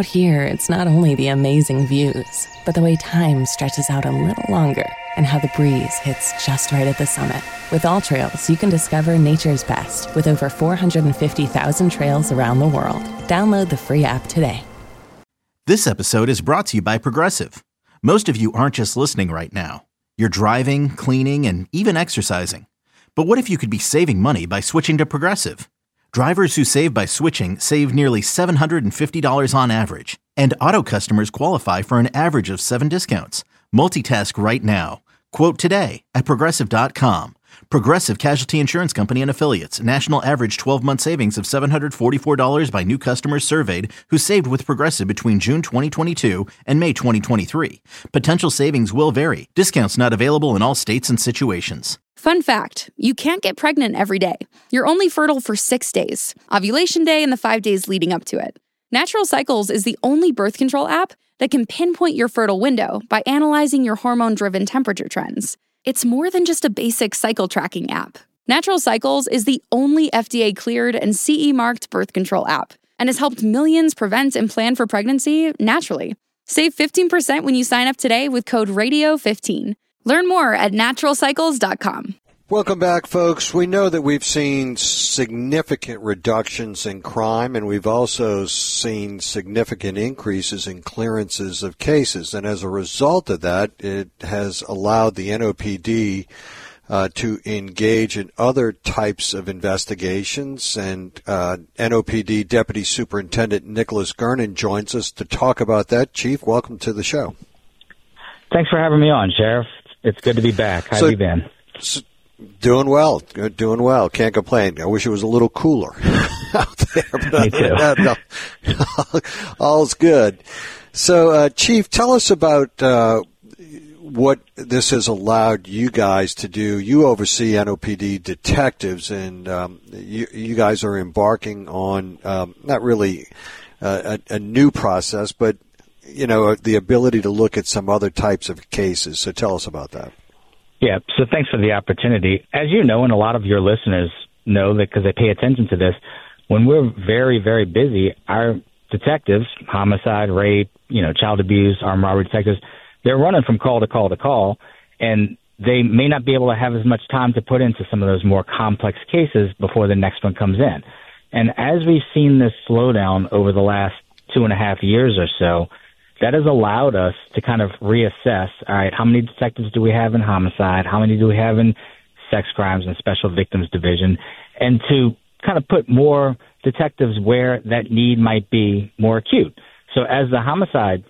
Out here, it's not only the amazing views, but the way time stretches out a little longer and how the breeze hits just right at the summit. With All Trails, you can discover nature's best with over 450,000 trails around the world. Download the free app today. This episode is brought to you by Progressive. Most of you aren't just listening right now. You're driving, cleaning, and even exercising. But what if you could be saving money by switching to Progressive? Drivers who save by switching save nearly $750 on average, and auto customers qualify for an average of 7 discounts. Multitask right now. Quote today at Progressive.com. Progressive Casualty Insurance Company and Affiliates. National average 12-month savings of $744 by new customers surveyed who saved with Progressive between June 2022 and May 2023. Potential savings will vary. Discounts not available in all states and situations. Fun fact, you can't get pregnant every day. You're only fertile for 6 days, ovulation day and the 5 days leading up to it. Natural Cycles is the only birth control app that can pinpoint your fertile window by analyzing your hormone-driven temperature trends. It's more than just a basic cycle tracking app. Natural Cycles is the only FDA-cleared and CE-marked birth control app and has helped millions prevent and plan for pregnancy naturally. Save 15% when you sign up today with code RADIO15. Learn more at naturalcycles.com. Welcome back, folks. We know that we've seen significant reductions in crime, and we've also seen significant increases in clearances of cases. And as a result of that, it has allowed the NOPD to engage in other types of investigations. And NOPD Deputy Superintendent Nicholas Gernon joins us to talk about that. Chief, welcome to the show. Thanks for having me on, Sheriff. It's good to be back. How have you been? Doing well. Doing well. Can't complain. I wish it was a little cooler out there. But me too. No. All's good. So, Chief, tell us about what this has allowed you guys to do. You oversee NOPD detectives, and you guys are embarking on not really a new process, but the ability to look at some other types of cases. So tell us about that. Yeah, so thanks for the opportunity. As you know, and a lot of your listeners know that because they pay attention to this, when we're very, very busy, our detectives, homicide, rape, child abuse, armed robbery detectives, they're running from call to call to call, and they may not be able to have as much time to put into some of those more complex cases before the next one comes in. And as we've seen this slowdown over the last 2.5 years or so, that has allowed us to kind of reassess, all right, how many detectives do we have in homicide? How many do we have in sex crimes and special victims division? And to kind of put more detectives where that need might be more acute. So as the homicide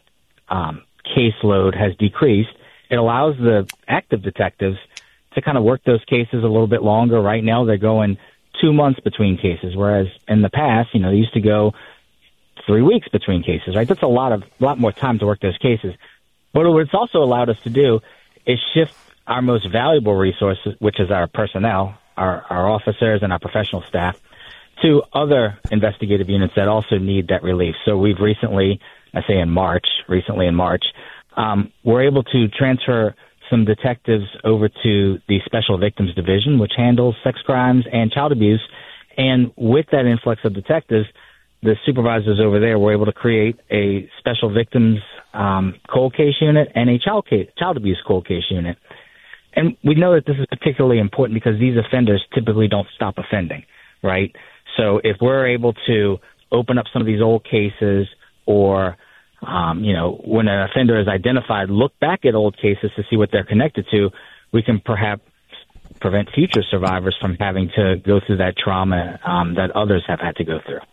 caseload has decreased, it allows the active detectives to kind of work those cases a little bit longer. Right now they're going 2 months between cases, whereas in the past, they used to go 3 weeks between cases, right? That's a lot more time to work those cases. But what it's also allowed us to do is shift our most valuable resources, which is our personnel, our officers and our professional staff, to other investigative units that also need that relief. So we've recently in March, we're able to transfer some detectives over to the Special Victims Division, which handles sex crimes and child abuse. And with that influx of detectives, the supervisors over there were able to create a special victims cold case unit and a child abuse cold case unit. And we know that this is particularly important because these offenders typically don't stop offending, right? So if we're able to open up some of these old cases or, when an offender is identified, look back at old cases to see what they're connected to, we can perhaps prevent future survivors from having to go through that trauma that others have had to go through.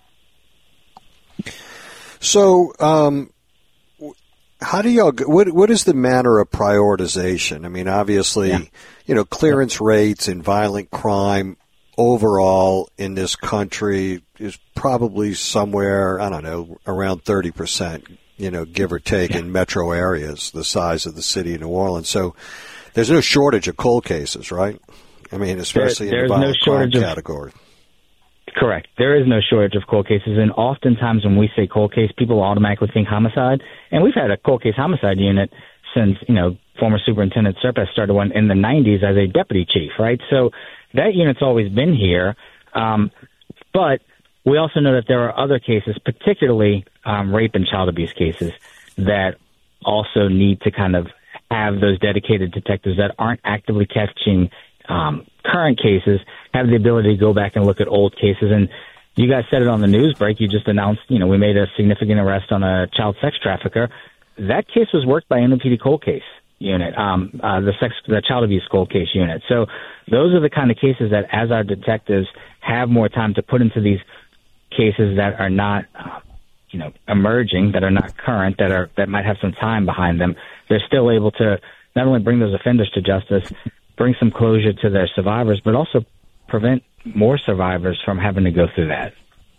So, how do y'all? What is the manner of prioritization? I mean, obviously, clearance rates in violent crime overall in this country is probably somewhere, I don't know, around 30%, give or take, in metro areas the size of the city of New Orleans. So, there's no shortage of cold cases, right? I mean, especially in the violent crime category. Correct. There is no shortage of cold cases, and oftentimes when we say cold case, people automatically think homicide. And we've had a cold case homicide unit since, former Superintendent Serpes started one in the 90s as a deputy chief, right? So that unit's always been here. But we also know that there are other cases, particularly rape and child abuse cases that also need to kind of have those dedicated detectives that aren't actively catching current cases, have the ability to go back and look at old cases. And you guys said it on the news break. You just announced, we made a significant arrest on a child sex trafficker. That case was worked by NOPD cold case unit, the child abuse cold case unit. So those are the kind of cases that, as our detectives have more time to put into these cases that are not, emerging, that are not current, that might have some time behind them, they're still able to not only bring those offenders to justice, bring some closure to their survivors, but also prevent more survivors from having to go through that.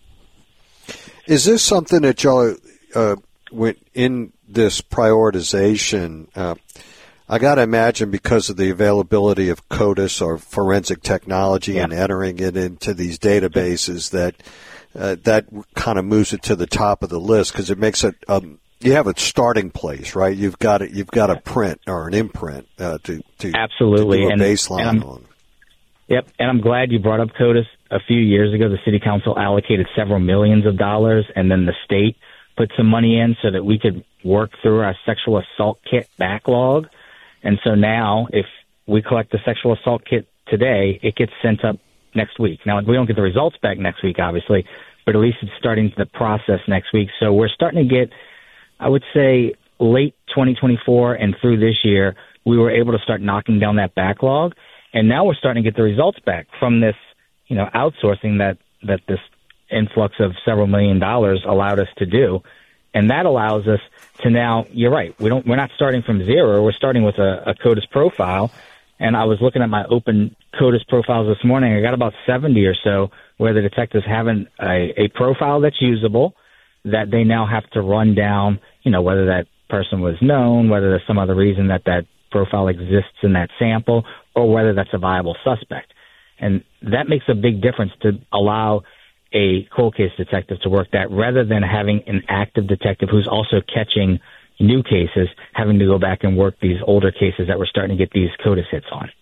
Is this something that y'all went in this prioritization? I got to imagine because of the availability of CODIS or forensic technology and entering it into these databases that that kind of moves it to the top of the list because it makes it you have a starting place, right? You've got a print or an imprint to absolutely to do a baseline on. Yep, and I'm glad you brought up CODIS. A few years ago, the city council allocated several millions of dollars, and then the state put some money in so that we could work through our sexual assault kit backlog. And so now, if we collect the sexual assault kit today, it gets sent up next week. Now, we don't get the results back next week, obviously, but at least it's starting the process next week. So we're starting to get, I would say, late 2024 and through this year, we were able to start knocking down that backlog. And now we're starting to get the results back from this, outsourcing that this influx of several $1 million allowed us to do. And that allows us to now, you're right, we're not starting from zero. We're starting with a CODIS profile. And I was looking at my open CODIS profiles this morning. I got about 70 or so where the detectives have a profile that's usable that they now have to run down, whether that person was known, whether there's some other reason that profile exists in that sample, or whether that's a viable suspect. And that makes a big difference to allow a cold case detective to work that rather than having an active detective who's also catching new cases, having to go back and work these older cases that we're starting to get these CODIS hits on.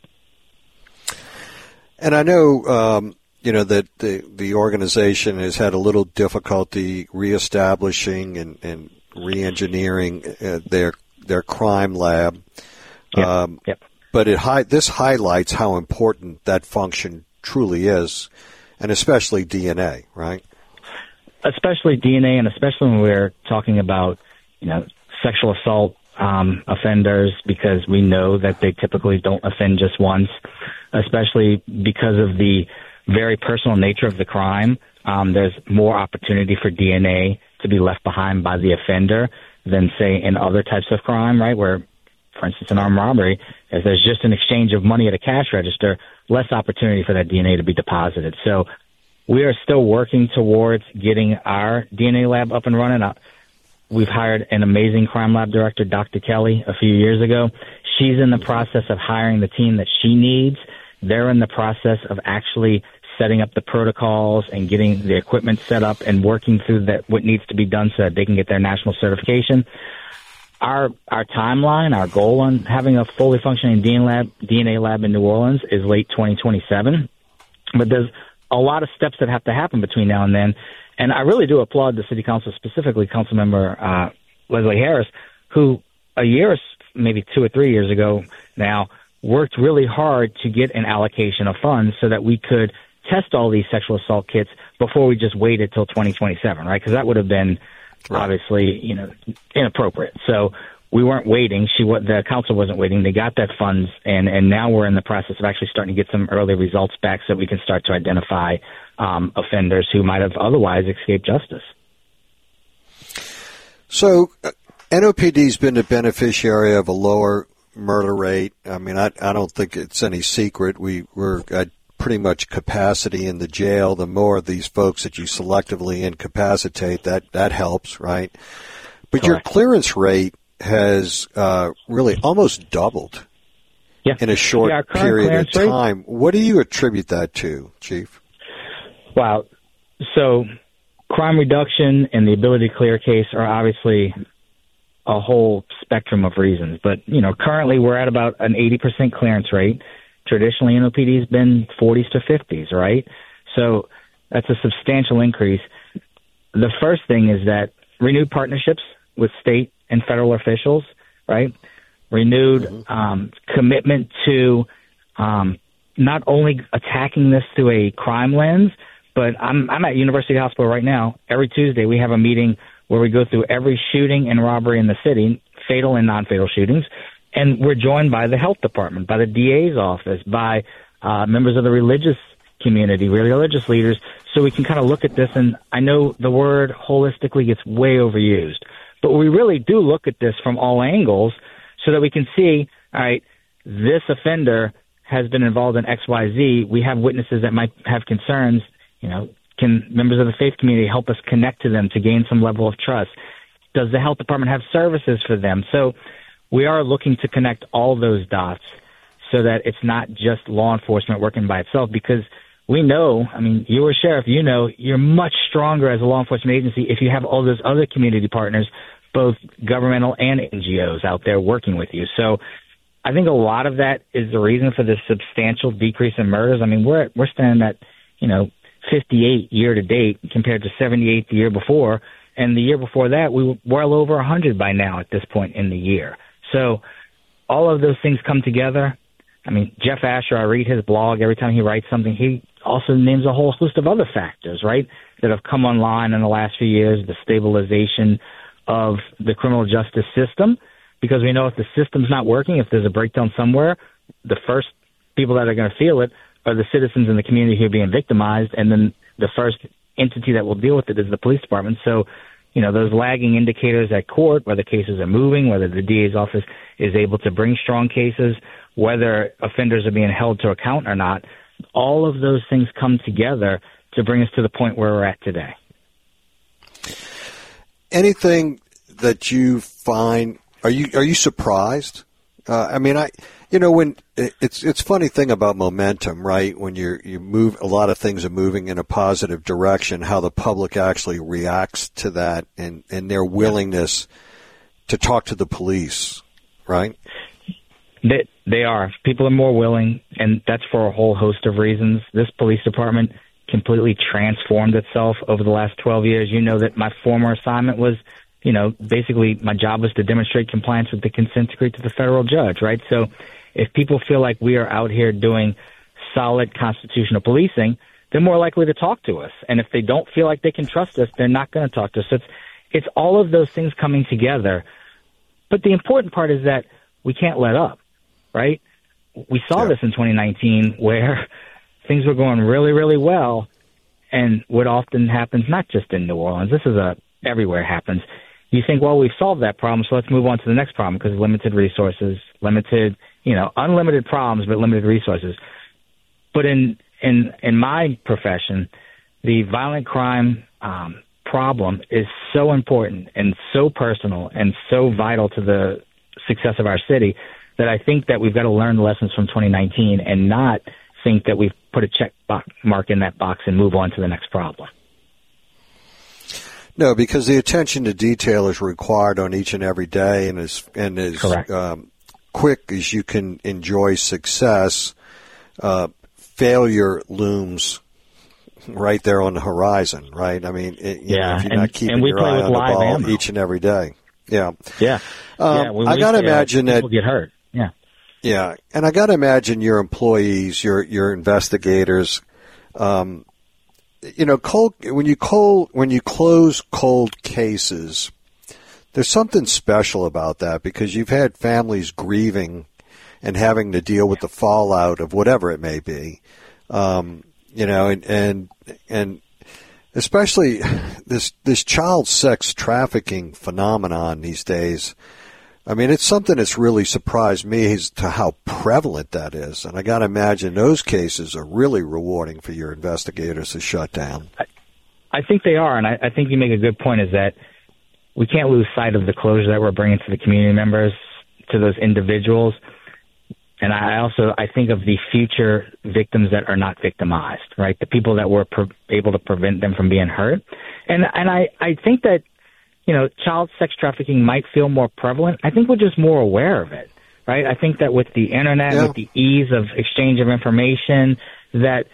And I know, that the organization has had a little difficulty reestablishing and re-engineering their crime lab. Yep. But this highlights how important that function truly is, and especially DNA, right? Especially DNA, and especially when we're talking about, sexual assault offenders, because we know that they typically don't offend just once, especially because of the very personal nature of the crime. There's more opportunity for DNA to be left behind by the offender than, say, in other types of crime, right, where, for instance, in armed robbery, if there's just an exchange of money at a cash register, less opportunity for that DNA to be deposited. So we are still working towards getting our DNA lab up and running. We've hired an amazing crime lab director, Dr. Kelly, a few years ago. She's in the process of hiring the team that she needs. They're in the process of actually setting up the protocols and getting the equipment set up and working through what needs to be done so that they can get their national certification. Our timeline, our goal on having a fully functioning DNA lab in New Orleans is late 2027. But there's a lot of steps that have to happen between now and then. And I really do applaud the city council, specifically Councilmember Leslie Harris, who a year, maybe 2 or 3 years ago now, worked really hard to get an allocation of funds so that we could test all these sexual assault kits before we just waited till 2027, right? Because that would have been obviously, inappropriate. So we weren't waiting. The council wasn't waiting. They got that funds, and now we're in the process of actually starting to get some early results back so we can start to identify offenders who might have otherwise escaped justice. So NOPD's been the beneficiary of a lower murder rate. I mean, I don't think it's any secret. We're at pretty much capacity in the jail. The more of these folks that you selectively incapacitate, that helps, right? But Your clearance rate has really almost doubled in a short period of time. What do you attribute that to, Chief? Wow. So crime reduction and the ability to clear a case are obviously a whole spectrum of reasons. But, currently we're at about an 80% clearance rate. Traditionally, NOPD has been 40s to 50s, right? So that's a substantial increase. The first thing is that renewed partnerships with state and federal officials, right? Renewed commitment to not only attacking this through a crime lens, but I'm at University Hospital right now. Every Tuesday we have a meeting where we go through every shooting and robbery in the city, fatal and non-fatal shootings, and we're joined by the health department, by the DA's office, by members of the religious community, religious leaders, so we can kind of look at this. And I know the word holistically gets way overused, but we really do look at this from all angles so that we can see, all right, this offender has been involved in X, Y, Z. We have witnesses that might have concerns. You know, can members of the faith community help us connect to them to gain some level of trust? Does the health department have services for them? So we are looking to connect all those dots so that it's not just law enforcement working by itself, because we know, I mean, you were sheriff, you know, you're much stronger as a law enforcement agency if you have all those other community partners, both governmental and NGOs out there working with you. So I think a lot of that is the reason for this substantial decrease in murders. I mean, we're standing at, 58 year to date compared to 78 the year before. And the year before that, we were well over 100 by now at this point in the year. So all of those things come together. I mean, Jeff Asher, I read his blog. Every time he writes something, he also names a whole host of other factors, right, that have come online in the last few years, the stabilization of the criminal justice system, because we know if the system's not working, if there's a breakdown somewhere, the first people that are going to feel it are the citizens in the community who are being victimized, and then the first entity that will deal with it is the police department. So, those lagging indicators at court, whether cases are moving, whether the DA's office is able to bring strong cases, whether offenders are being held to account or not, all of those things come together to bring us to the point where we're at today. Anything that you find, are you surprised? When it's funny thing about momentum, right? When you move, a lot of things are moving in a positive direction, how the public actually reacts to that and their willingness to talk to the police, right? They are. People are more willing, and that's for a whole host of reasons. This police department completely transformed itself over the last 12 years. You know that my former assignment was, basically my job was to demonstrate compliance with the consent decree to the federal judge, right? So if people feel like we are out here doing solid constitutional policing, they're more likely to talk to us. And if they don't feel like they can trust us, they're not going to talk to us. So it's all of those things coming together. But the important part is that we can't let up, right? We saw this in 2019 where things were going really, really well. And what often happens, not just in New Orleans, this is everywhere happens. You think, well, we've solved that problem, so let's move on to the next problem, because limited resources, unlimited problems, but limited resources. But in my profession, the violent crime problem is so important and so personal and so vital to the success of our city that I think that we've got to learn the lessons from 2019 and not think that we've put a check mark in that box and move on to the next problem. No, because the attention to detail is required on each and every day, and as quick as you can enjoy success, failure looms right there on the horizon, right? I mean, if you're not keeping your eye on the ball each and every day. Yeah. I got to imagine that people get hurt. Yeah. Yeah, and I got to imagine your employees, your investigators. When you close cold cases, there's something special about that, because you've had families grieving and having to deal with the fallout of whatever it may be, and especially this child sex trafficking phenomenon these days. I mean, it's something that's really surprised me as to how prevalent that is. And I got to imagine those cases are really rewarding for your investigators to shut down. I think they are, and I think you make a good point, is that we can't lose sight of the closure that we're bringing to the community members, to those individuals. And I think of the future victims that are not victimized, right? The people that were able to prevent them from being hurt. And I think that, child sex trafficking might feel more prevalent. I think we're just more aware of it, right? I think that with the internet, with the ease of exchange of information, that,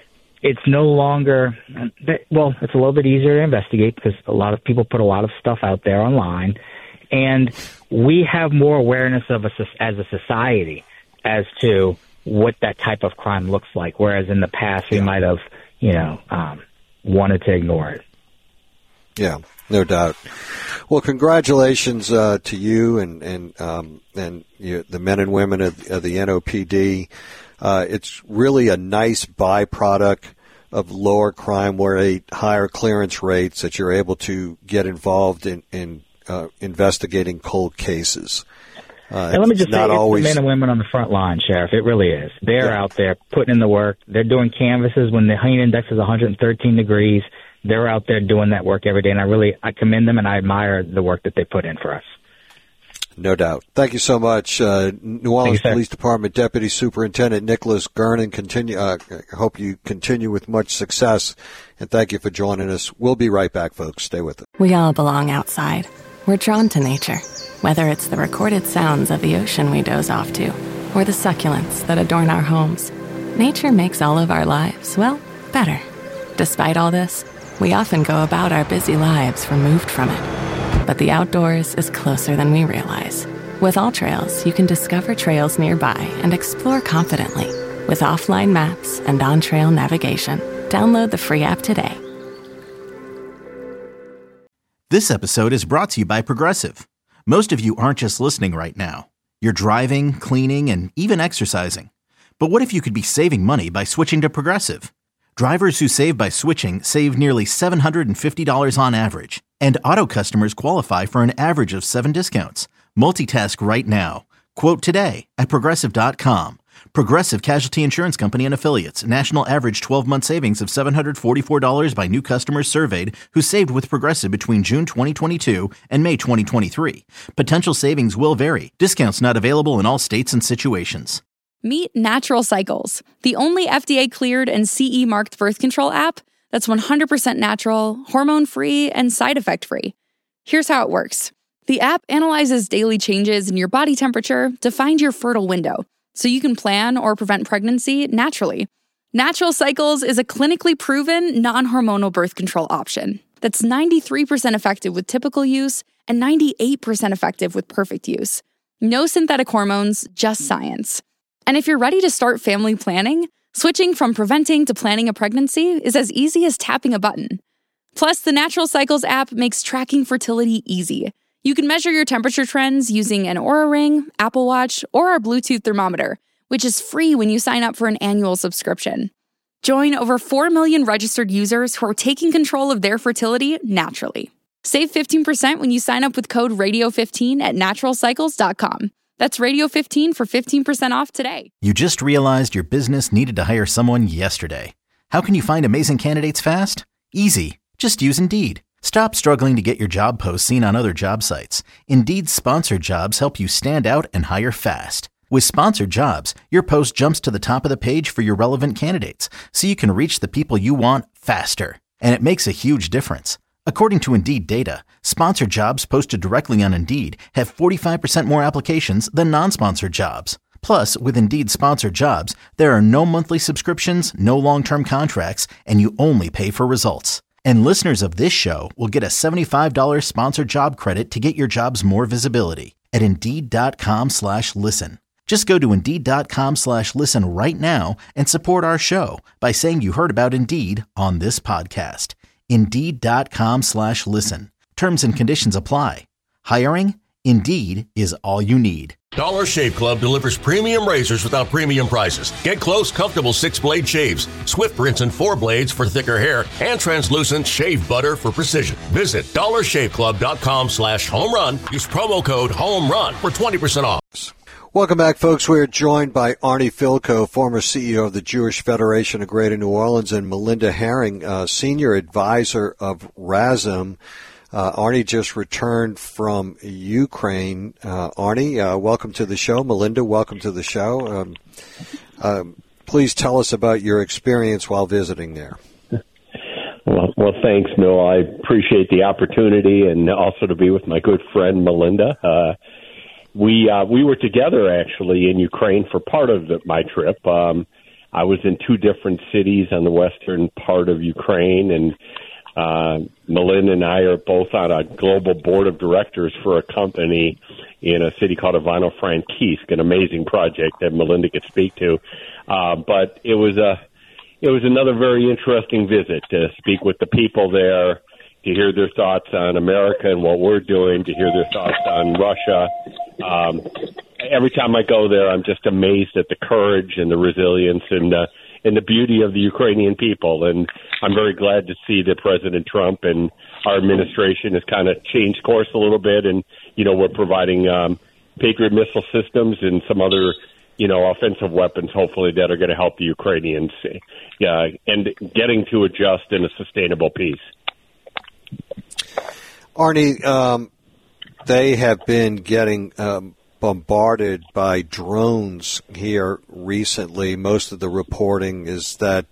it's no longer, well, it's a little bit easier to investigate because a lot of people put a lot of stuff out there online. And we have more awareness of as a society as to what that type of crime looks like, whereas in the past we might have, wanted to ignore it. Yeah, no doubt. Well, congratulations to you and the men and women of the NOPD. It's really a nice byproduct of lower crime rate, higher clearance rates that you're able to get involved in investigating cold cases. And let me just say, it's the men and women on the front line, Sheriff. It really is. They're out there putting in the work. They're doing canvases when the heat index is 113 degrees. They're out there doing that work every day, and I commend them and I admire the work that they put in for us. No doubt. Thank you so much. New Orleans Police Department Deputy Superintendent Nicholas Gernon. I hope you continue with much success, and thank you for joining us. We'll be right back, folks. Stay with us. We all belong outside. We're drawn to nature, whether it's the recorded sounds of the ocean we doze off to, or the succulents that adorn our homes. Nature makes all of our lives, well, better. Despite all this, we often go about our busy lives removed from it. But the outdoors is closer than we realize. With AllTrails, you can discover trails nearby and explore confidently. With offline maps and on-trail navigation, download the free app today. This episode is brought to you by Progressive. Most of you aren't just listening right now. You're driving, cleaning, and even exercising. But what if you could be saving money by switching to Progressive? Drivers who save by switching save nearly $750 on average. And auto customers qualify for an average of 7 discounts. Multitask right now. Quote today at Progressive.com. Progressive Casualty Insurance Company and Affiliates. National average 12-month savings of $744 by new customers surveyed who saved with Progressive between June 2022 and May 2023. Potential savings will vary. Discounts not available in all states and situations. Meet Natural Cycles, the only FDA-cleared and CE-marked birth control app that's 100% natural, hormone-free, and side effect-free. Here's how it works. The app analyzes daily changes in your body temperature to find your fertile window, so you can plan or prevent pregnancy naturally. Natural Cycles is a clinically proven, non-hormonal birth control option that's 93% effective with typical use and 98% effective with perfect use. No synthetic hormones, just science. And if you're ready to start family planning, switching from preventing to planning a pregnancy is as easy as tapping a button. Plus, the Natural Cycles app makes tracking fertility easy. You can measure your temperature trends using an Oura Ring, Apple Watch, or our Bluetooth thermometer, which is free when you sign up for an annual subscription. Join over 4 million registered users who are taking control of their fertility naturally. Save 15% when you sign up with code RADIO15 at naturalcycles.com. That's Radio15 for 15% off today. You just realized your business needed to hire someone yesterday. How can you find amazing candidates fast? Easy. Just use Indeed. Stop struggling to get your job posts seen on other job sites. Indeed's sponsored jobs help you stand out and hire fast. With sponsored jobs, your post jumps to the top of the page for your relevant candidates, so you can reach the people you want faster. And it makes a huge difference. According to Indeed data, sponsored jobs posted directly on Indeed have 45% more applications than non-sponsored jobs. Plus, with Indeed sponsored jobs, there are no monthly subscriptions, no long-term contracts, and you only pay for results. And listeners of this show will get a $75 sponsored job credit to get your jobs more visibility at Indeed.com/listen. Just go to Indeed.com/listen right now and support our show by saying you heard about Indeed on this podcast. Indeed.com/listen. Terms and conditions apply. Hiring? Indeed is all you need. Dollar Shave Club delivers premium razors without premium prices. Get close, comfortable 6-blade shaves, swift rinse and 4 blades for thicker hair, and translucent shave butter for precision. Visit dollarshaveclub.com/home-run. Use promo code HOME-RUN for 20% off. Welcome back, folks. We're joined by Arnie Filko, former CEO of the Jewish Federation of Greater New Orleans, and Melinda Herring, senior advisor of RASM. Arnie just returned from Ukraine. Arnie, welcome to the show. Melinda, welcome to the show. Please tell us about your experience while visiting there. Well, thanks, Noah. I appreciate the opportunity and also to be with my good friend Melinda. We were together actually in Ukraine for part of my trip. I was in 2 different cities on the western part of Ukraine, and Melinda and I are both on a global board of directors for a company in a city called Ivano-Frankivsk, an amazing project that Melinda could speak to. But it was another very interesting visit to speak with the people there, to hear their thoughts on America and what we're doing, to hear their thoughts on Russia. Every time I go there, I'm just amazed at the courage and the resilience and the beauty of the Ukrainian people. And I'm very glad to see that President Trump and our administration has kind of changed course a little bit. And, we're providing Patriot missile systems and some other, offensive weapons, hopefully, that are going to help the Ukrainians and getting to adjust in a sustainable peace. Arnie, they have been getting bombarded by drones here recently. Most of the reporting is that,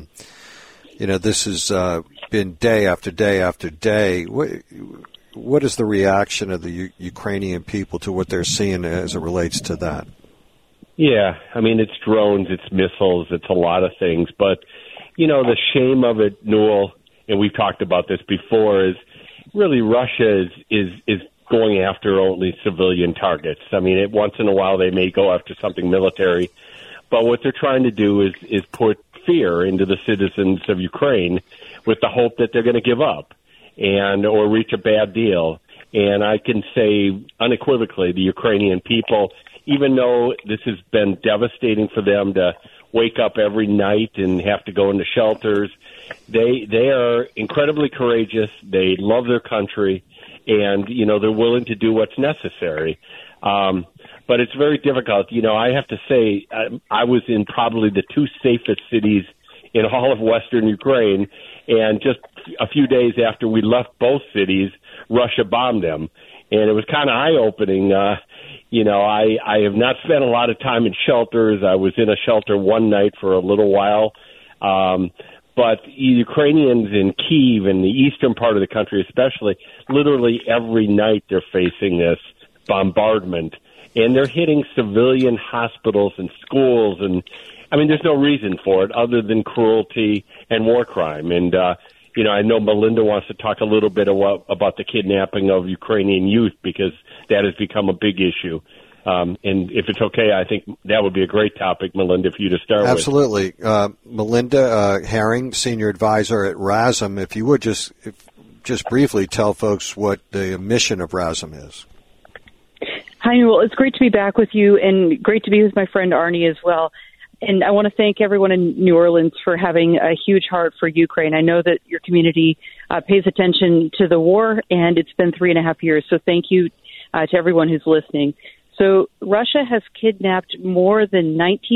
this has been day after day after day. What is the reaction of the Ukrainian people to what they're seeing as it relates to that? Yeah, it's drones, it's missiles, it's a lot of things. But, the shame of it, Newell, and we've talked about this before, is really Russia is going after only civilian targets. Once in a while they may go after something military, but what they're trying to do is put fear into the citizens of Ukraine with the hope that they're going to give up or reach a bad deal. And I can say unequivocally, the Ukrainian people, even though this has been devastating for them to wake up every night and have to go into shelters, they are incredibly courageous. They love their country, and they're willing to do what's necessary. But it's very difficult. I have to say, I was in probably the 2 safest cities in all of Western Ukraine, and just a few days after we left both cities, Russia bombed them, and it was kind of eye-opening. I have not spent a lot of time in shelters. I was in a shelter one night for a little while. But Ukrainians in Kyiv and the eastern part of the country especially, literally every night they're facing this bombardment. And they're hitting civilian hospitals and schools. And, there's no reason for it other than cruelty and war crime. And, I know Melinda wants to talk a little bit about the kidnapping of Ukrainian youth because that has become a big issue. And if it's okay, I think that would be a great topic, Melinda, for you to start with. Absolutely. Melinda Herring, Senior Advisor at RASM, if you would just briefly tell folks what the mission of RASM is. Hi, Newell. It's great to be back with you and great to be with my friend Arnie as well. And I want to thank everyone in New Orleans for having a huge heart for Ukraine. I know that your community pays attention to the war, and it's been 3.5 years. So thank you to everyone who's listening. So Russia has kidnapped more than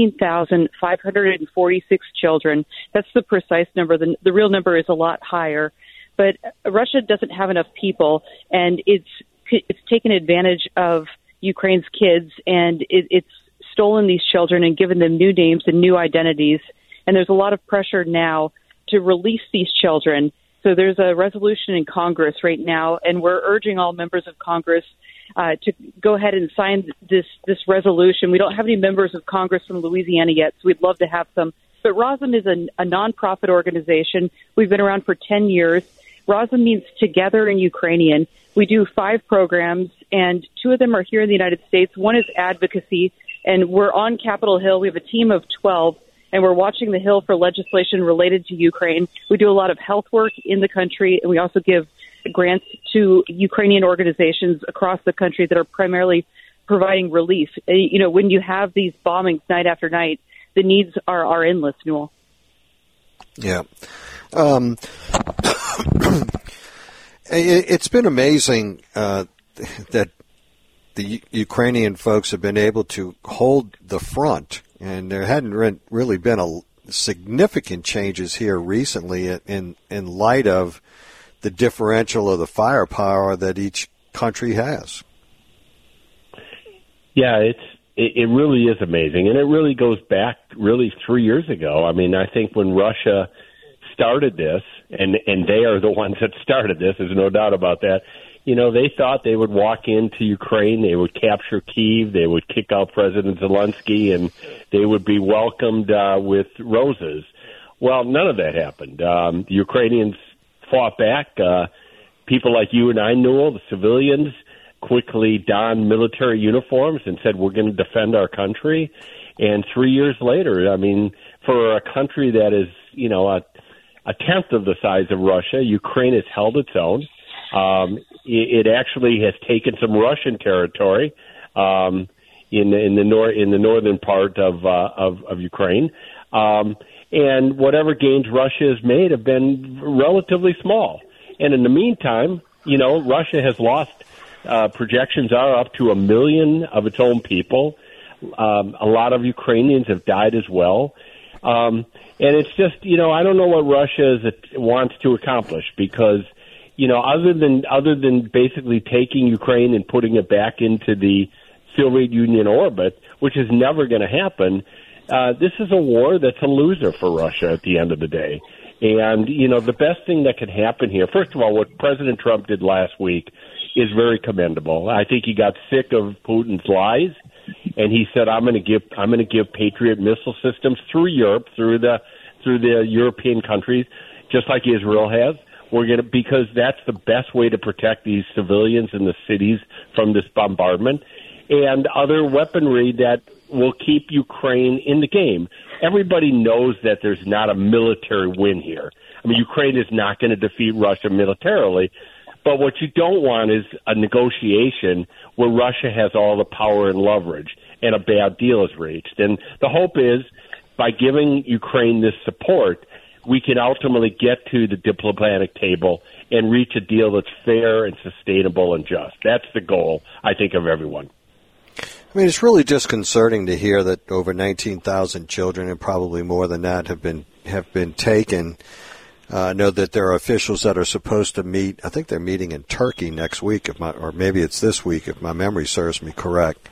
19,546 children. That's the precise number. The real number is a lot higher. But Russia doesn't have enough people, and it's taken advantage of Ukraine's kids, and it's stolen these children and given them new names and new identities. And there's a lot of pressure now to release these children. So there's a resolution in Congress right now, and we're urging all members of Congress to go ahead and sign this resolution. We don't have any members of Congress from Louisiana yet, so we'd love to have some. But RASM is a nonprofit organization. We've been around for 10 years. RASM means Together in Ukrainian. We do 5 programs, and 2 of them are here in the United States. One is advocacy, and we're on Capitol Hill. We have a team of 12, and we're watching the Hill for legislation related to Ukraine. We do a lot of health work in the country, and we also give grants to Ukrainian organizations across the country that are primarily providing relief. When you have these bombings night after night, the needs are endless, Newell. Yeah. It's been amazing that the Ukrainian folks have been able to hold the front, and there hadn't really been a significant changes here recently in light of the differential of the firepower that each country has. Yeah, it really is amazing, and it really goes back 3 years ago. I think when Russia started this, and they are the ones that started this, there's no doubt about that, they thought they would walk into Ukraine, they would capture Kyiv, they would kick out President Zelensky, and they would be welcomed with roses. Well, none of that happened. The Ukrainians fought back. People like you and I, Newell, the civilians, quickly donned military uniforms and said, we're going to defend our country. And 3 years later, I mean, for a country that is, a tenth of the size of Russia, Ukraine has held its own. It actually has taken some Russian territory in the northern part of Ukraine, and whatever gains Russia has made have been relatively small. And in the meantime, Russia has lost. Projections are up to 1 million of its own people. A lot of Ukrainians have died as well. And it's just, I don't know what Russia wants to accomplish because, other than basically taking Ukraine and putting it back into the Soviet Union orbit, which is never going to happen, this is a war that's a loser for Russia at the end of the day. And, the best thing that could happen here, first of all, what President Trump did last week is very commendable. I think he got sick of Putin's lies, and he said, I'm going to give Patriot missile systems through Europe, through the European countries, just like Israel has. Because that's the best way to protect these civilians in the cities from this bombardment and other weaponry that will keep Ukraine in the game. Everybody knows that there's not a military win here. I mean, Ukraine is not going to defeat Russia militarily, but what you don't want is a negotiation where Russia has all the power and leverage and a bad deal is reached. And the hope is by giving Ukraine this support, we can ultimately get to the diplomatic table and reach a deal that's fair and sustainable and just. That's the goal, I think, of everyone. I mean, it's really disconcerting to hear that over 19,000 children, and probably more than that, have been taken. I know that there are officials that are supposed to meet. I think they're meeting in Turkey next week, or maybe it's this week, if my memory serves me correct.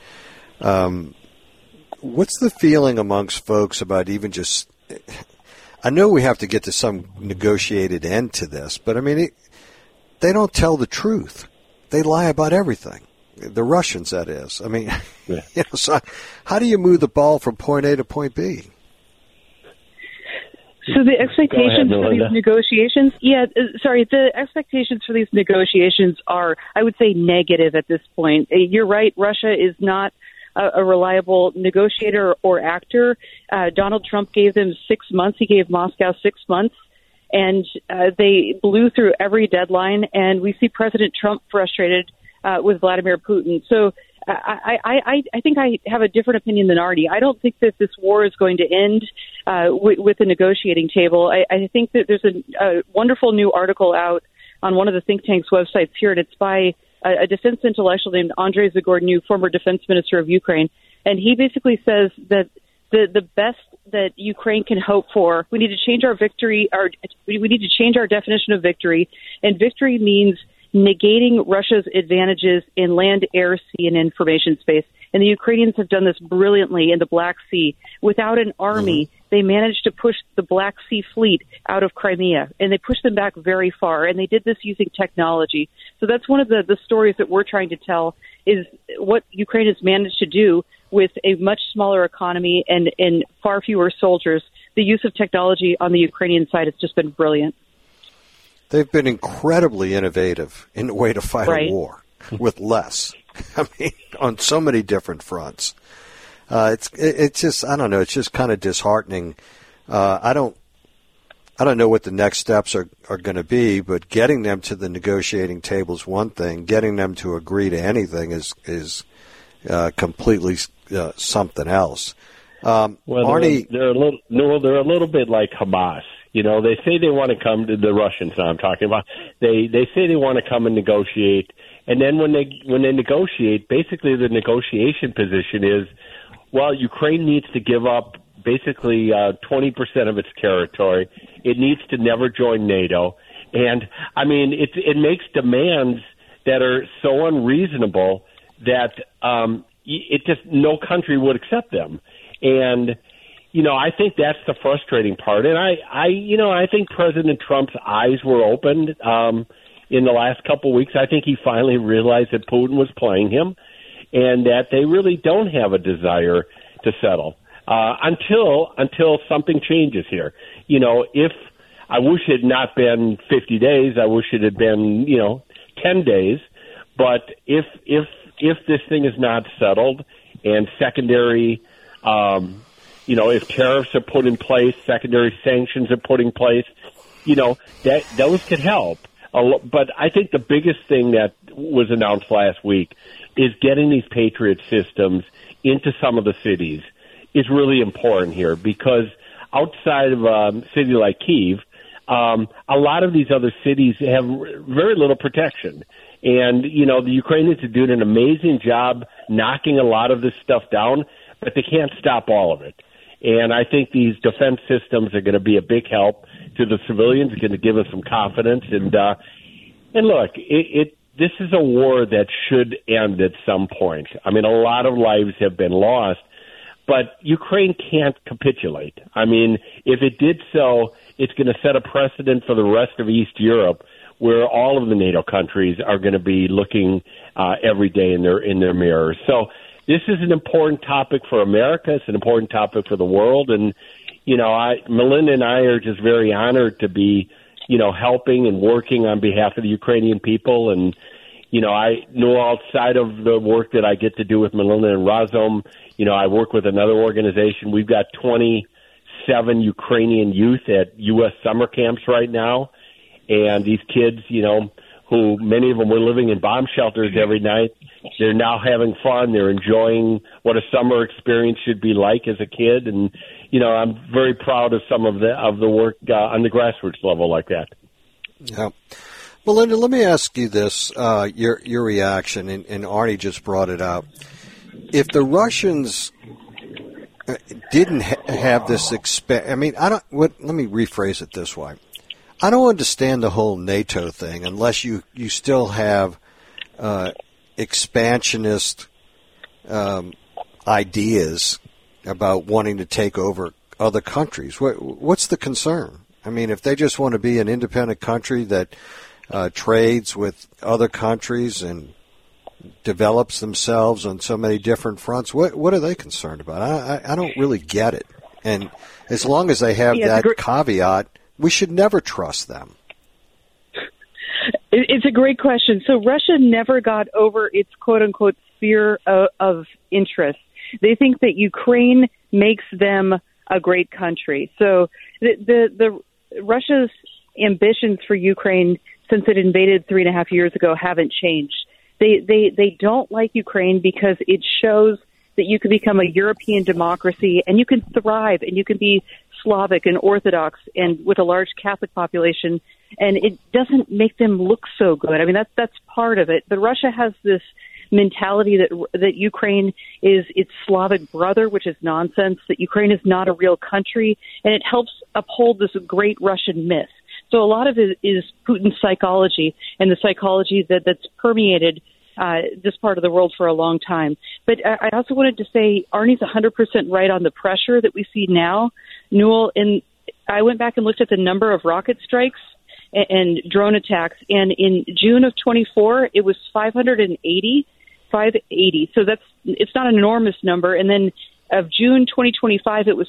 What's the feeling amongst folks about even just? I know we have to get to some negotiated end to this, but I mean, they don't tell the truth. They lie about everything. The Russians, that is. I mean, yeah. So how do you move the ball from point A to point B? So the expectations for these negotiations, the expectations for these negotiations are, I would say, negative at this point. You're right, Russia is not a reliable negotiator or actor. Donald Trump gave them 6 months. He gave Moscow 6 months, and they blew through every deadline, and we see President Trump frustrated with Vladimir Putin. So I think I have a different opinion than Artie. I don't think that this war is going to end with the negotiating table. I think that there's a wonderful new article out on one of the think tank's websites here, and it's by a defense intellectual named Andrei Zagorny, former defense minister of Ukraine. And he basically says that the best that Ukraine can hope for, we need to change our victory, we need to change our definition of victory, and victory means negating Russia's advantages in land, air, sea, and information space. And the Ukrainians have done this brilliantly in the Black Sea. Without an army, they managed to push the Black Sea fleet out of Crimea, and they pushed them back very far, and they did this using technology. So that's one of the stories that we're trying to tell, is what Ukraine has managed to do with a much smaller economy and far fewer soldiers. The use of technology on the Ukrainian side has just been brilliant. They've been incredibly innovative in the way to fight a war with less. I mean, on so many different fronts. It's just, I don't know, it's just kind of disheartening. I don't know what the next steps are going to be, but getting them to the negotiating table is one thing. Getting them to agree to anything is completely something else. Arnie, they're a little bit like Hamas. You know, they say they want to come to the Russians. Now I'm talking about. They say they want to come and negotiate, and then when they negotiate, basically the negotiation position is, well, Ukraine needs to give up basically 20% of its territory. It needs to never join NATO, and I mean it makes demands that are so unreasonable that it just no country would accept them, and. You know, I think that's the frustrating part, and I think President Trump's eyes were opened. in the last couple of weeks, I think he finally realized that Putin was playing him and that they really don't have a desire to settle until something changes here. You know, if I wish it had not been 50 days, I wish it had been, 10 days. But if this thing is not settled and secondary, if tariffs are put in place, secondary sanctions are put in place, that those could help. But I think the biggest thing that was announced last week is getting these Patriot systems into some of the cities is really important here, because outside of a city like Kyiv, a lot of these other cities have very little protection. And, the Ukrainians are doing an amazing job knocking a lot of this stuff down, but they can't stop all of it. And I think these defense systems are going to be a big help to the civilians, going to give us some confidence. And look, this is a war that should end at some point. I mean, a lot of lives have been lost, but Ukraine can't capitulate. I mean, if it did so, it's going to set a precedent for the rest of East Europe, where all of the NATO countries are going to be looking every day in their mirrors. So this is an important topic for America. It's an important topic for the world. And, Melinda and I are just very honored to be, helping and working on behalf of the Ukrainian people. And, I know outside of the work that I get to do with Melinda and Razom, I work with another organization. We've got 27 Ukrainian youth at U.S. summer camps right now. And these kids, who many of them were living in bomb shelters every night, they're now having fun. They're enjoying what a summer experience should be like as a kid. And, I'm very proud of some of the work on the grassroots level like that. Yeah. Melinda, let me ask you this, your reaction, and Arnie just brought it up. If the Russians didn't have this let me rephrase it this way. I don't understand the whole NATO thing unless you still have expansionist ideas about wanting to take over other countries. What's the concern? I mean, if they just want to be an independent country that trades with other countries and develops themselves on so many different fronts, what are they concerned about? I don't really get it. And as long as they have that caveat, we should never trust them. It's a great question. So Russia never got over its quote-unquote sphere of interest. They think that Ukraine makes them a great country. So the Russia's ambitions for Ukraine since it invaded 3.5 years ago haven't changed. They don't like Ukraine because it shows that you can become a European democracy and you can thrive and you can be Slavic and Orthodox and with a large Catholic population, and it doesn't make them look so good. I mean, that's part of it. But Russia has this mentality that Ukraine is its Slavic brother, which is nonsense, that Ukraine is not a real country, and it helps uphold this great Russian myth. So a lot of it is Putin's psychology and the psychology that's permeated this part of the world for a long time. But I also wanted to say Arnie's 100% right on the pressure that we see now. Newell, and I went back and looked at the number of rocket strikes and drone attacks, and in June of 24, it was 580. So it's not an enormous number. And then of June 2025, it was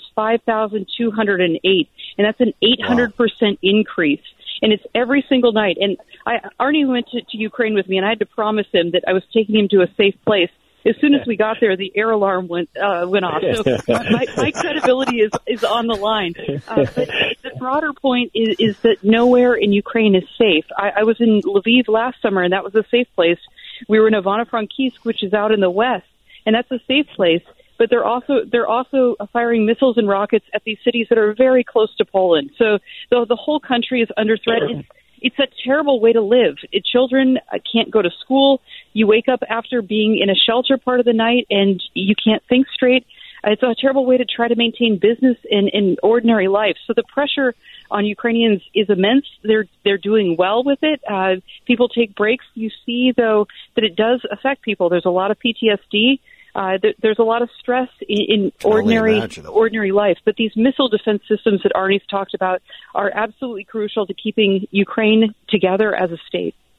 5,208, and that's an 800% increase. And it's every single night. And Arnie went to Ukraine with me, and I had to promise him that I was taking him to a safe place. As soon as we got there, the air alarm went off. So my credibility is on the line. But the broader point is that nowhere in Ukraine is safe. I was in Lviv last summer, and that was a safe place. We were in Ivano-Frankivsk, which is out in the west, and that's a safe place. But they're also firing missiles and rockets at these cities that are very close to Poland. So the whole country is under threat. It's a terrible way to live. Children can't go to school. You wake up after being in a shelter part of the night, and you can't think straight. It's a terrible way to try to maintain business in ordinary life. So the pressure on Ukrainians is immense. They're doing well with it. People take breaks. You see, though, that it does affect people. There's a lot of PTSD. There's a lot of stress in ordinary life. But these missile defense systems that Arnie's talked about are absolutely crucial to keeping Ukraine together as a state.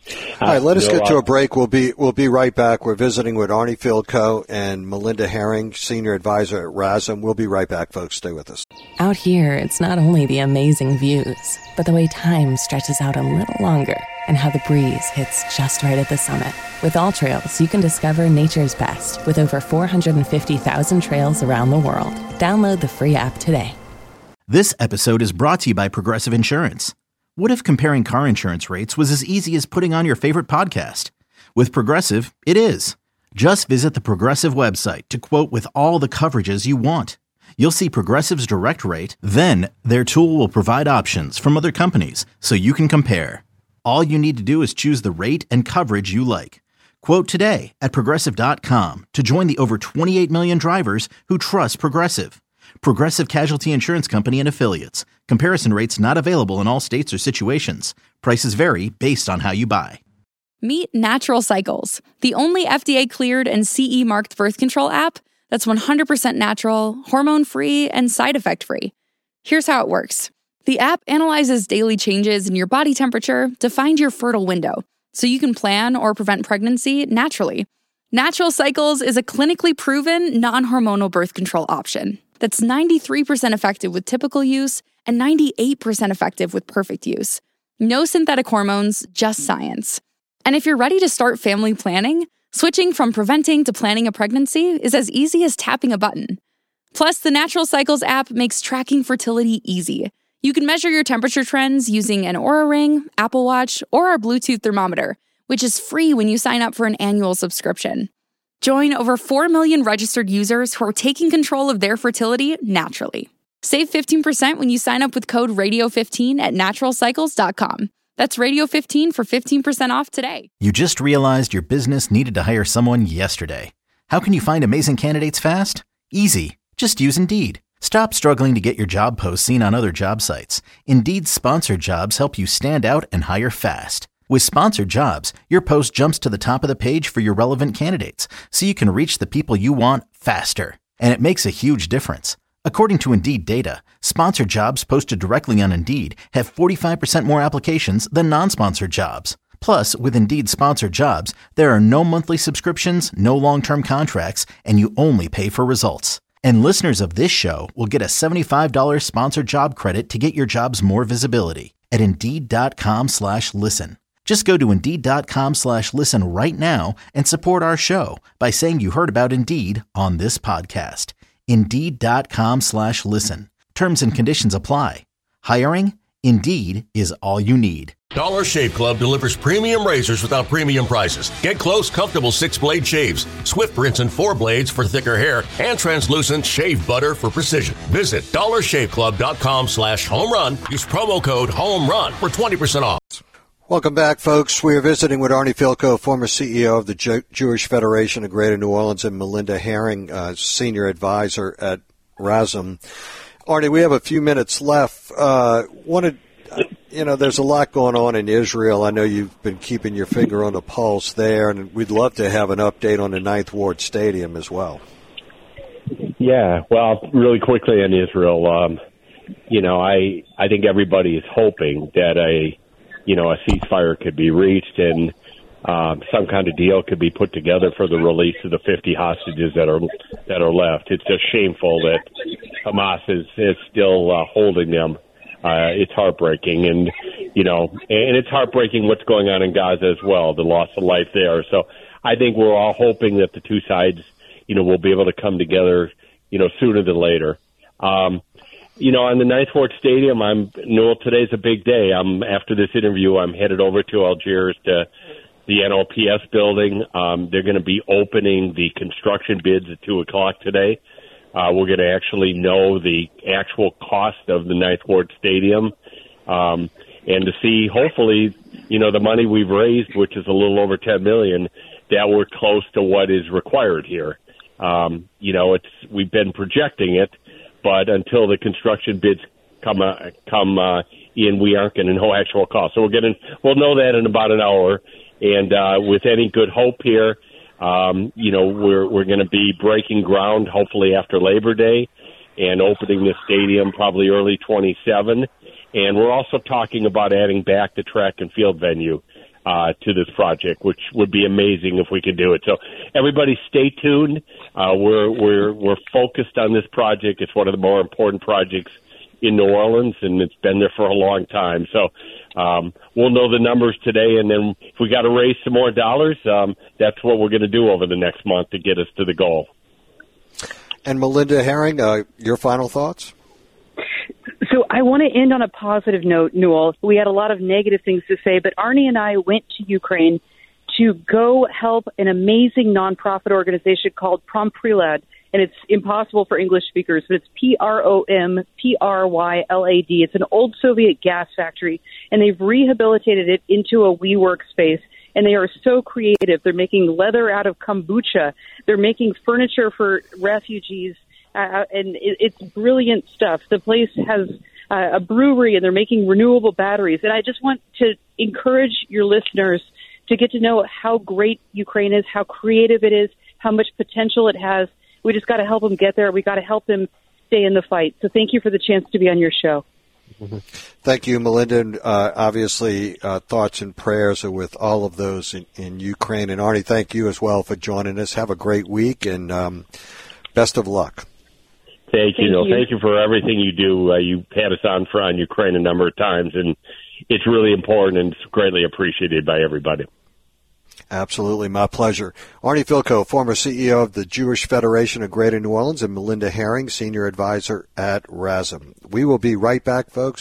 All right, let us get to a break. We'll be right back. We're visiting with Arnie Fielkow and Melinda Herring, Senior Advisor at RASM. We'll be right back, folks. Stay with us. Out here, it's not only the amazing views, but the way time stretches out a little longer and how the breeze hits just right at the summit. With AllTrails, you can discover nature's best with over 450,000 trails around the world. Download the free app today. This episode is brought to you by Progressive Insurance. What if comparing car insurance rates was as easy as putting on your favorite podcast? With Progressive, it is. Just visit the Progressive website to quote with all the coverages you want. You'll see Progressive's direct rate, then their tool will provide options from other companies so you can compare. All you need to do is choose the rate and coverage you like. Quote today at Progressive.com to join the over 28 million drivers who trust Progressive. Progressive Casualty Insurance Company and Affiliates. Comparison rates not available in all states or situations. Prices vary based on how you buy. Meet Natural Cycles, the only FDA-cleared and CE-marked birth control app that's 100% natural, hormone-free, and side effect-free. Here's how it works. The app analyzes daily changes in your body temperature to find your fertile window, so you can plan or prevent pregnancy naturally. Natural Cycles is a clinically proven, non-hormonal birth control option that's 93% effective with typical use and 98% effective with perfect use. No synthetic hormones, just science. And if you're ready to start family planning, switching from preventing to planning a pregnancy is as easy as tapping a button. Plus, the Natural Cycles app makes tracking fertility easy. You can measure your temperature trends using an Oura Ring, Apple Watch, or our Bluetooth thermometer, which is free when you sign up for an annual subscription. Join over 4 million registered users who are taking control of their fertility naturally. Save 15% when you sign up with code RADIO15 at naturalcycles.com. That's Radio15 for 15% off today. You just realized your business needed to hire someone yesterday. How can you find amazing candidates fast? Easy. Just use Indeed. Stop struggling to get your job posts seen on other job sites. Indeed's sponsored jobs help you stand out and hire fast. With sponsored jobs, your post jumps to the top of the page for your relevant candidates, so you can reach the people you want faster. And it makes a huge difference. According to Indeed data, sponsored jobs posted directly on Indeed have 45% more applications than non-sponsored jobs. Plus, with Indeed sponsored jobs, there are no monthly subscriptions, no long-term contracts, and you only pay for results. And listeners of this show will get a $75 sponsored job credit to get your jobs more visibility at Indeed.com/listen. Just go to Indeed.com/listen right now and support our show by saying you heard about Indeed on this podcast. Indeed.com/listen. Terms and conditions apply. Hiring? Indeed is all you need. Dollar Shave Club delivers premium razors without premium prices. Get close, comfortable 6-blade shaves, swift rinse and 4 blades for thicker hair, and translucent shave butter for precision. Visit dollarshaveclub.com/home-run. Use promo code HOME-RUN for 20% off. Welcome back, folks. We are visiting with Arnie Fielkow, former CEO of the Jewish Federation of Greater New Orleans, and Melinda Herring, Senior Advisor at RASM. Arnie, we have a few minutes left. There's a lot going on in Israel. I know you've been keeping your finger on the pulse there, and we'd love to have an update on the Ninth Ward Stadium as well. Yeah, well, really quickly on Israel, I think everybody is hoping that a ceasefire could be reached and some kind of deal could be put together for the release of the 50 hostages that are left. It's just shameful that Hamas is still holding them. It's heartbreaking, and it's heartbreaking what's going on in Gaza as well, the loss of life there. So I think we're all hoping that the two sides, will be able to come together, sooner than later. On the Ninth Ward Stadium, Newell, today's a big day. After this interview, I'm headed over to Algiers to the NLPS building. They're going to be opening the construction bids at 2:00 today. We're going to actually know the actual cost of the Ninth Ward Stadium, and to see, hopefully, the money we've raised, which is a little over $10 million, that we're close to what is required here. We've been projecting it, but until the construction bids come in, we aren't going to know actual cost. So we'll know that in about an hour. And with any good hope here, we're going to be breaking ground hopefully after Labor Day and opening the stadium probably early 27. And we're also talking about adding back the track and field venue to this project, which would be amazing if we could do it. So everybody stay tuned. We're focused on this project. It's one of the more important projects in New Orleans, and it's been there for a long time. So we'll know the numbers today, and then if we got to raise some more dollars, that's what we're going to do over the next month to get us to the goal. And Melinda Herring, your final thoughts? So I want to end on a positive note, Newell. We had a lot of negative things to say, but Arnie and I went to Ukraine to go help an amazing nonprofit organization called Promprylad. And it's impossible for English speakers, but it's Promprylad. It's an old Soviet gas factory, and they've rehabilitated it into a WeWork space. And they are so creative. They're making leather out of kombucha. They're making furniture for refugees, and it's brilliant stuff. The place has a brewery, and they're making renewable batteries. And I just want to encourage your listeners to get to know how great Ukraine is, how creative it is, how much potential it has. We just got to help them get there. We got to help them stay in the fight. So thank you for the chance to be on your show. Mm-hmm. Thank you, Melinda. Obviously, thoughts and prayers are with all of those in Ukraine. And Arnie, thank you as well for joining us. Have a great week, and best of luck. Thank you. Thank you for everything you do. You had us on Ukraine a number of times, and it's really important, and it's greatly appreciated by everybody. Absolutely, my pleasure. Arnie Fielkow, former CEO of the Jewish Federation of Greater New Orleans, and Melinda Herring, senior advisor at RASM. We will be right back, folks.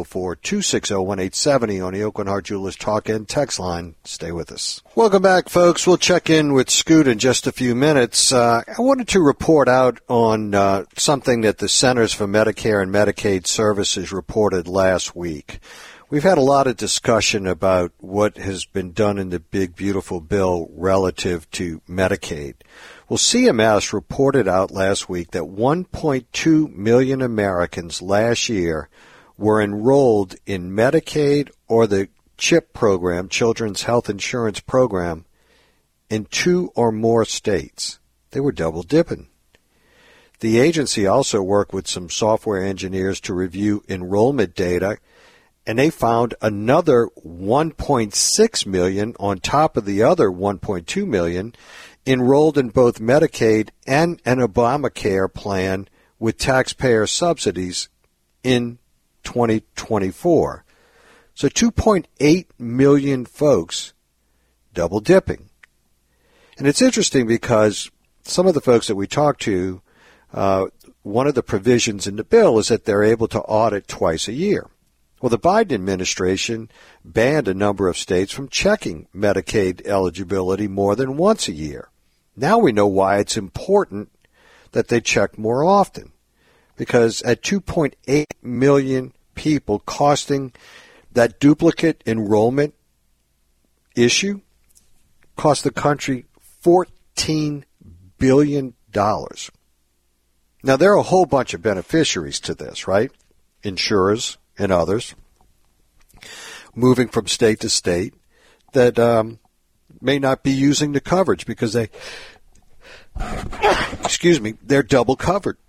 504-260-1870 on the Oakland Heart Jewelers Talk and Text line. Stay with us. Welcome back, folks. We'll check in with Scoot in just a few minutes. I wanted to report out on something that the Centers for Medicare and Medicaid Services reported last week. We've had a lot of discussion about what has been done in the big, beautiful bill relative to Medicaid. Well, CMS reported out last week that 1.2 million Americans last year were enrolled in Medicaid or the CHIP program, Children's Health Insurance Program, in 2 or more states. They were double dipping. The agency also worked with some software engineers to review enrollment data, and they found another 1.6 million on top of the other 1.2 million enrolled in both Medicaid and an Obamacare plan with taxpayer subsidies in 2024. So 2.8 million folks double dipping. And it's interesting because some of the folks that we talked to, one of the provisions in the bill is that they're able to audit twice a year. Well, the Biden administration banned a number of states from checking Medicaid eligibility more than once a year. Now we know why it's important that they check more often, because at 2.8 million people costing that duplicate enrollment issue cost the country $14 billion. Now, there are a whole bunch of beneficiaries to this, right? Insurers and others moving from state to state that may not be using the coverage because they're double covered.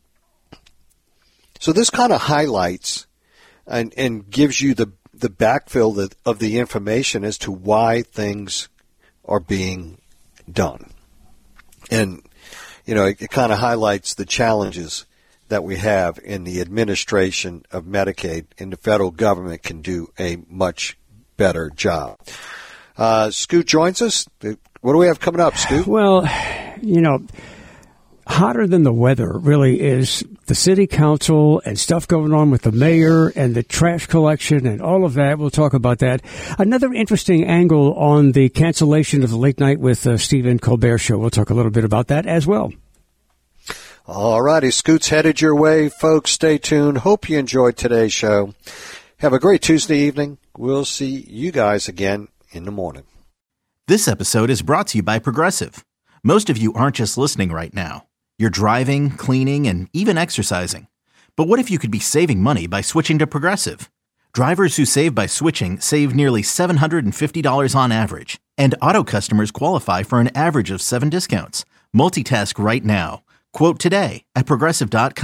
So this kind of highlights and gives you the backfill of the information as to why things are being done. And, you know, it kind of highlights the challenges that we have in the administration of Medicaid, and the federal government can do a much better job. Scoot joins us. What do we have coming up, Scoot? Well, you know, hotter than the weather really is the city council and stuff going on with the mayor and the trash collection and all of that. We'll talk about that. Another interesting angle on the cancellation of the Late Night with Stephen Colbert show. We'll talk a little bit about that as well. All righty, Scoot's headed your way. Folks, stay tuned. Hope you enjoyed today's show. Have a great Tuesday evening. We'll see you guys again in the morning. This episode is brought to you by Progressive. Most of you aren't just listening right now. You're driving, cleaning, and even exercising. But what if you could be saving money by switching to Progressive? Drivers who save by switching save nearly $750 on average. And auto customers qualify for an average of 7 discounts. Multitask right now. Quote today at Progressive.com.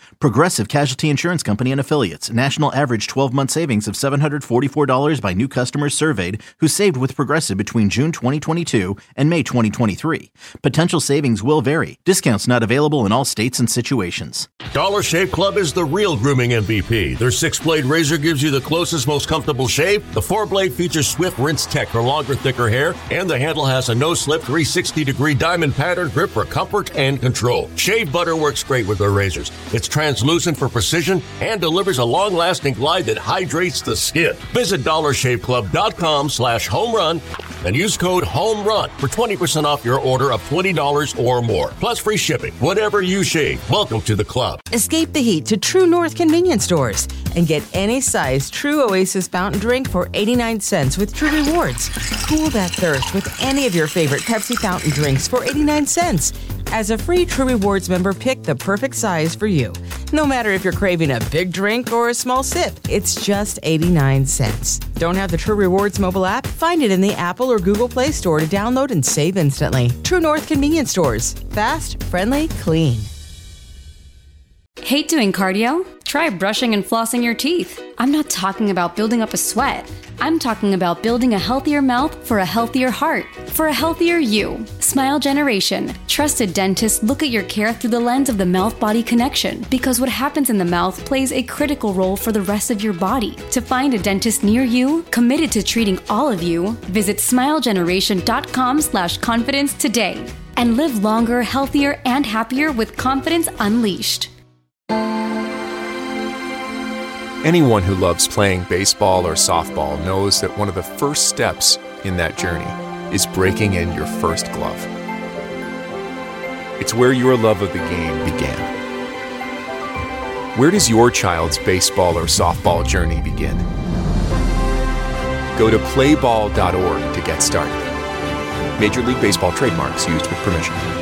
Progressive Casualty Insurance Company and Affiliates. National average 12-month savings of $744 by new customers surveyed who saved with Progressive between June 2022 and May 2023. Potential savings will vary. Discounts not available in all states and situations. Dollar Shave Club is the real grooming MVP. Their 6-blade razor gives you the closest, most comfortable shave. The 4-blade features swift rinse tech for longer, thicker hair. And the handle has a no-slip 360-degree diamond pattern grip for comfort and control. Shave butter works great with their razors. It's translucent for precision and delivers a long-lasting glide that hydrates the skin. Visit dollarshaveclub.com/homerun and use code HOMERUN for 20% off your order of $20 or more. Plus free shipping. Whatever you shave, welcome to the club. Escape the heat to True North convenience stores and get any size True Oasis fountain drink for 89 cents with True Rewards. Cool that thirst with any of your favorite Pepsi fountain drinks for 89 cents. As a free True Rewards member, pick the perfect size for you. No matter if you're craving a big drink or a small sip, it's just 89 cents. Don't have the True Rewards mobile app? Find it in the Apple or Google Play Store to download and save instantly. True North convenience stores. Fast, friendly, clean. Hate doing cardio? Try brushing and flossing your teeth. I'm not talking about building up a sweat. I'm talking about building a healthier mouth for a healthier heart, for a healthier you. Smile Generation. Trusted dentists look at your care through the lens of the mouth-body connection, because what happens in the mouth plays a critical role for the rest of your body. To find a dentist near you, committed to treating all of you, visit smilegeneration.com/confidence today and live longer, healthier, and happier with confidence unleashed. Anyone who loves playing baseball or softball knows that one of the first steps in that journey is breaking in your first glove. It's where your love of the game began. Where does your child's baseball or softball journey begin? Go to playball.org to get started. Major League Baseball trademarks used with permission.